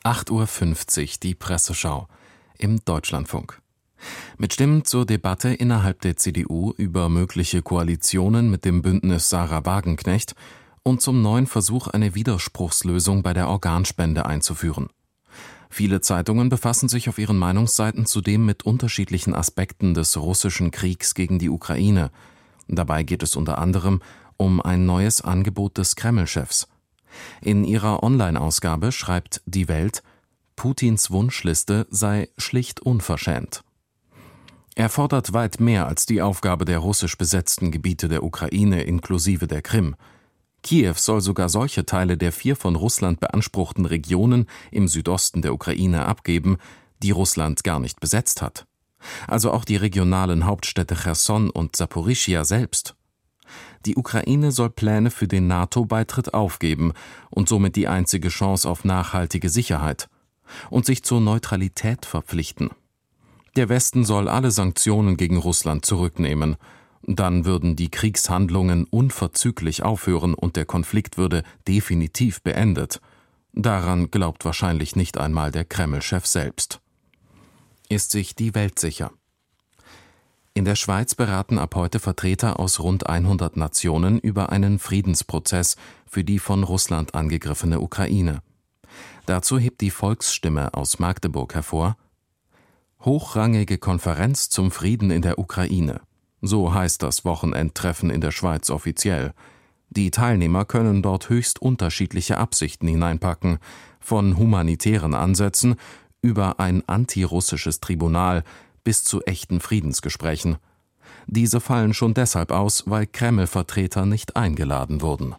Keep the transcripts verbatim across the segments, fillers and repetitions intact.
acht Uhr fünfzig die Presseschau im Deutschlandfunk. Mit Stimmen zur Debatte innerhalb der C D U über mögliche Koalitionen mit dem Bündnis Sahra Wagenknecht und zum neuen Versuch, eine Widerspruchslösung bei der Organspende einzuführen. Viele Zeitungen befassen sich auf ihren Meinungsseiten zudem mit unterschiedlichen Aspekten des russischen Kriegs gegen die Ukraine. Dabei geht es unter anderem um ein neues Angebot des Kreml-Chefs. In ihrer Online-Ausgabe schreibt Die Welt, Putins Wunschliste sei schlicht unverschämt. Er fordert weit mehr als die Aufgabe der russisch besetzten Gebiete der Ukraine inklusive der Krim. Kiew soll sogar solche Teile der vier von Russland beanspruchten Regionen im Südosten der Ukraine abgeben, die Russland gar nicht besetzt hat. Also auch die regionalen Hauptstädte Cherson und Saporischschja selbst. Die Ukraine soll Pläne für den NATO-Beitritt aufgeben und somit die einzige Chance auf nachhaltige Sicherheit und sich zur Neutralität verpflichten. Der Westen soll alle Sanktionen gegen Russland zurücknehmen. Dann würden die Kriegshandlungen unverzüglich aufhören und der Konflikt würde definitiv beendet. Daran glaubt wahrscheinlich nicht einmal der Kreml-Chef selbst. Ist sich die Welt sicher? In der Schweiz beraten ab heute Vertreter aus rund hundert Nationen über einen Friedensprozess für die von Russland angegriffene Ukraine. Dazu hebt die Volksstimme aus Magdeburg hervor: Hochrangige Konferenz zum Frieden in der Ukraine. So heißt das Wochenendtreffen in der Schweiz offiziell. Die Teilnehmer können dort höchst unterschiedliche Absichten hineinpacken, von humanitären Ansätzen über ein antirussisches Tribunal bis zu echten Friedensgesprächen. Diese fallen schon deshalb aus, weil Kreml-Vertreter nicht eingeladen wurden.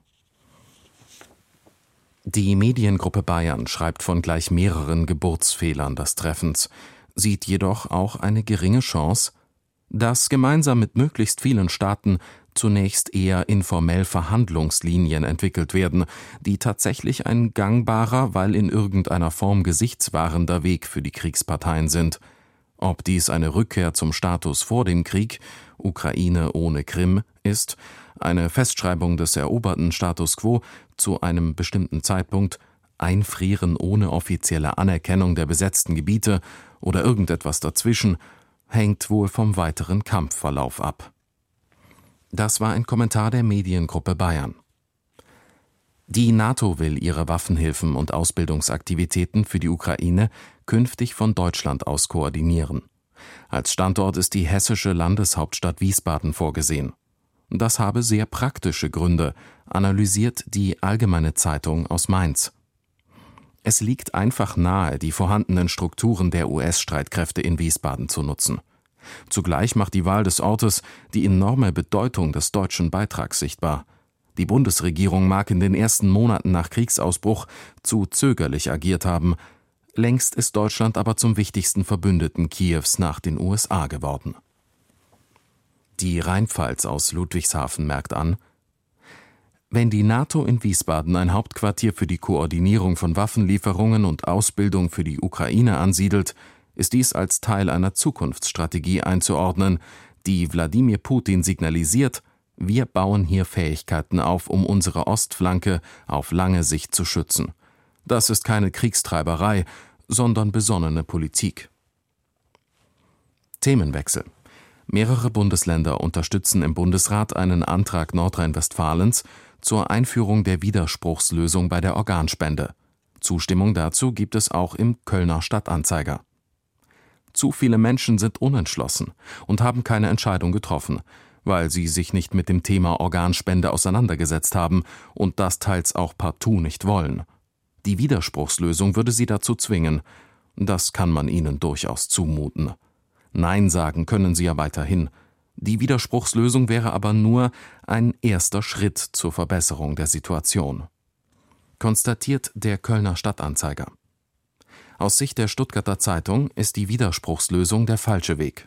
Die Mediengruppe Bayern schreibt von gleich mehreren Geburtsfehlern des Treffens, sieht jedoch auch eine geringe Chance, dass gemeinsam mit möglichst vielen Staaten zunächst eher informell Verhandlungslinien entwickelt werden, die tatsächlich ein gangbarer, weil in irgendeiner Form gesichtswahrender Weg für die Kriegsparteien sind. Ob dies eine Rückkehr zum Status vor dem Krieg, Ukraine ohne Krim, ist, eine Festschreibung des eroberten Status quo zu einem bestimmten Zeitpunkt, Einfrieren ohne offizielle Anerkennung der besetzten Gebiete oder irgendetwas dazwischen, hängt wohl vom weiteren Kampfverlauf ab. Das war ein Kommentar der Mediengruppe Bayern. Die NATO will ihre Waffenhilfen und Ausbildungsaktivitäten für die Ukraine künftig von Deutschland aus koordinieren. Als Standort ist die hessische Landeshauptstadt Wiesbaden vorgesehen. Das habe sehr praktische Gründe, analysiert die Allgemeine Zeitung aus Mainz. Es liegt einfach nahe, die vorhandenen Strukturen der U S-Streitkräfte in Wiesbaden zu nutzen. Zugleich macht die Wahl des Ortes die enorme Bedeutung des deutschen Beitrags sichtbar. Die Bundesregierung mag in den ersten Monaten nach Kriegsausbruch zu zögerlich agiert haben. Längst ist Deutschland aber zum wichtigsten Verbündeten Kiews nach den U S A geworden. Die Rheinpfalz aus Ludwigshafen merkt an: Wenn die NATO in Wiesbaden ein Hauptquartier für die Koordinierung von Waffenlieferungen und Ausbildung für die Ukraine ansiedelt, ist dies als Teil einer Zukunftsstrategie einzuordnen, die Wladimir Putin signalisiert: Wir bauen hier Fähigkeiten auf, um unsere Ostflanke auf lange Sicht zu schützen. Das ist keine Kriegstreiberei, sondern besonnene Politik. Themenwechsel. Mehrere Bundesländer unterstützen im Bundesrat einen Antrag Nordrhein-Westfalens zur Einführung der Widerspruchslösung bei der Organspende. Zustimmung dazu gibt es auch im Kölner Stadtanzeiger. Zu viele Menschen sind unentschlossen und haben keine Entscheidung getroffen, weil sie sich nicht mit dem Thema Organspende auseinandergesetzt haben und das teils auch partout nicht wollen. Die Widerspruchslösung würde sie dazu zwingen. Das kann man ihnen durchaus zumuten. Nein sagen können sie ja weiterhin. Die Widerspruchslösung wäre aber nur ein erster Schritt zur Verbesserung der Situation. Konstatiert der Kölner Stadtanzeiger. Aus Sicht der Stuttgarter Zeitung ist die Widerspruchslösung der falsche Weg.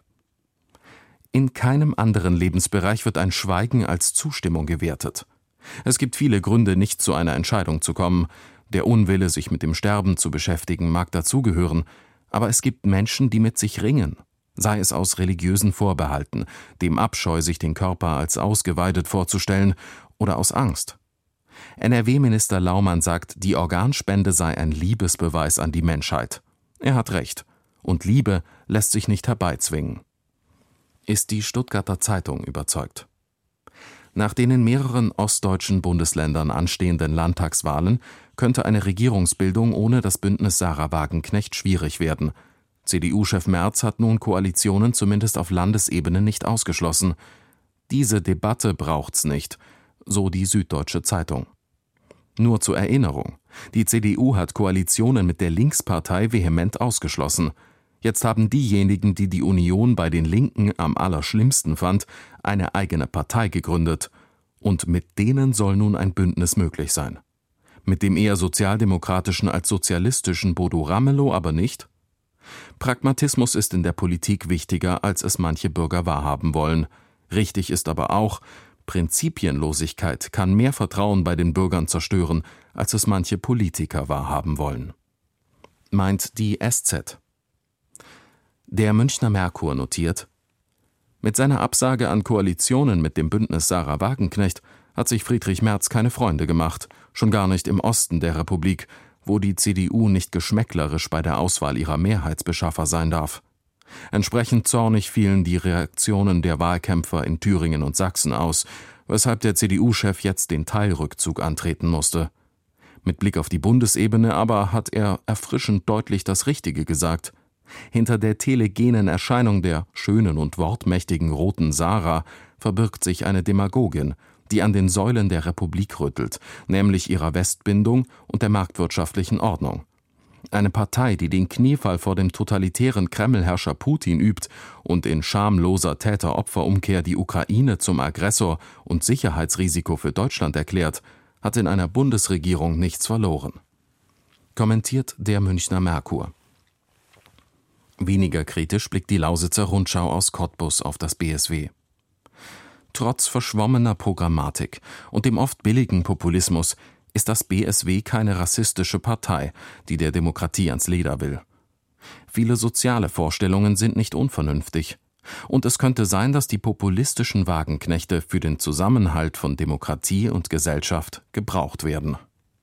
In keinem anderen Lebensbereich wird ein Schweigen als Zustimmung gewertet. Es gibt viele Gründe, nicht zu einer Entscheidung zu kommen. Der Unwille, sich mit dem Sterben zu beschäftigen, mag dazugehören, aber es gibt Menschen, die mit sich ringen. Sei es aus religiösen Vorbehalten, dem Abscheu, sich den Körper als ausgeweidet vorzustellen, oder aus Angst. N R W-Minister Laumann sagt, die Organspende sei ein Liebesbeweis an die Menschheit. Er hat recht. Und Liebe lässt sich nicht herbeizwingen. Ist die Stuttgarter Zeitung überzeugt. Nach den in mehreren ostdeutschen Bundesländern anstehenden Landtagswahlen könnte eine Regierungsbildung ohne das Bündnis Sarah Wagenknecht schwierig werden. C D U-Chef Merz hat nun Koalitionen zumindest auf Landesebene nicht ausgeschlossen. Diese Debatte braucht's nicht, so die Süddeutsche Zeitung. Nur zur Erinnerung: Die C D U hat Koalitionen mit der Linkspartei vehement ausgeschlossen. Jetzt haben diejenigen, die die Union bei den Linken am allerschlimmsten fand, eine eigene Partei gegründet. Und mit denen soll nun ein Bündnis möglich sein. Mit dem eher sozialdemokratischen als sozialistischen Bodo Ramelow aber nicht? Pragmatismus ist in der Politik wichtiger, als es manche Bürger wahrhaben wollen. Richtig ist aber auch, Prinzipienlosigkeit kann mehr Vertrauen bei den Bürgern zerstören, als es manche Politiker wahrhaben wollen. Meint die S Z. Der Münchner Merkur notiert: Mit seiner Absage an Koalitionen mit dem Bündnis Sarah Wagenknecht hat sich Friedrich Merz keine Freunde gemacht, schon gar nicht im Osten der Republik, wo die C D U nicht geschmäcklerisch bei der Auswahl ihrer Mehrheitsbeschaffer sein darf. Entsprechend zornig fielen die Reaktionen der Wahlkämpfer in Thüringen und Sachsen aus, weshalb der C D U-Chef jetzt den Teilrückzug antreten musste. Mit Blick auf die Bundesebene aber hat er erfrischend deutlich das Richtige gesagt. Hinter der telegenen Erscheinung der schönen und wortmächtigen roten Sarah verbirgt sich eine Demagogin, die an den Säulen der Republik rüttelt, nämlich ihrer Westbindung und der marktwirtschaftlichen Ordnung. Eine Partei, die den Kniefall vor dem totalitären Kremlherrscher Putin übt und in schamloser Täter-Opfer-Umkehr die Ukraine zum Aggressor und Sicherheitsrisiko für Deutschland erklärt, hat in einer Bundesregierung nichts verloren. Kommentiert der Münchner Merkur. Weniger kritisch blickt die Lausitzer Rundschau aus Cottbus auf das B S W. Trotz verschwommener Programmatik und dem oft billigen Populismus ist das B S W keine rassistische Partei, die der Demokratie ans Leder will. Viele soziale Vorstellungen sind nicht unvernünftig. Und es könnte sein, dass die populistischen Wagenknechte für den Zusammenhalt von Demokratie und Gesellschaft gebraucht werden.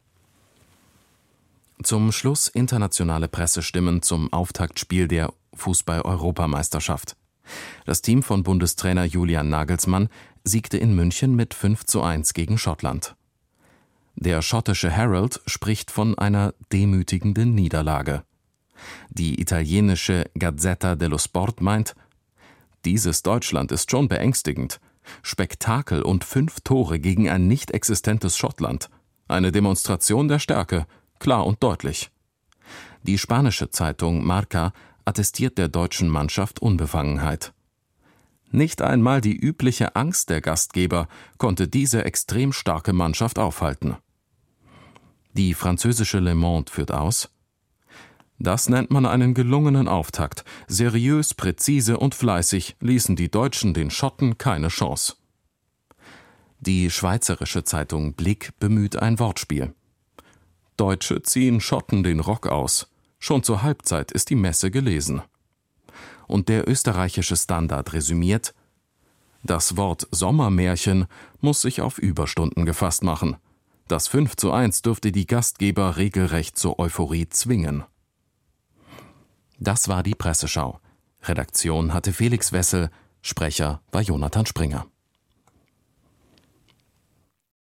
Zum Schluss internationale Pressestimmen zum Auftaktspiel der Fußball-Europameisterschaft. Das Team von Bundestrainer Julian Nagelsmann siegte in München mit fünf zu eins gegen Schottland. Der schottische Herald spricht von einer demütigenden Niederlage. Die italienische Gazzetta dello Sport meint: Dieses Deutschland ist schon beängstigend. Spektakel und fünf Tore gegen ein nicht existentes Schottland. Eine Demonstration der Stärke, klar und deutlich. Die spanische Zeitung Marca attestiert der deutschen Mannschaft Unbefangenheit. Nicht einmal die übliche Angst der Gastgeber konnte diese extrem starke Mannschaft aufhalten. Die französische Le Monde führt aus: Das nennt man einen gelungenen Auftakt. Seriös, präzise und fleißig ließen die Deutschen den Schotten keine Chance. Die schweizerische Zeitung Blick bemüht ein Wortspiel. Deutsche ziehen Schotten den Rock aus. Schon zur Halbzeit ist die Messe gelesen. Und der österreichische Standard resümiert: Das Wort Sommermärchen muss sich auf Überstunden gefasst machen. Das fünf zu eins dürfte die Gastgeber regelrecht zur Euphorie zwingen. Das war die Presseschau. Redaktion hatte Felix Wessel, Sprecher war Jonathan Springer.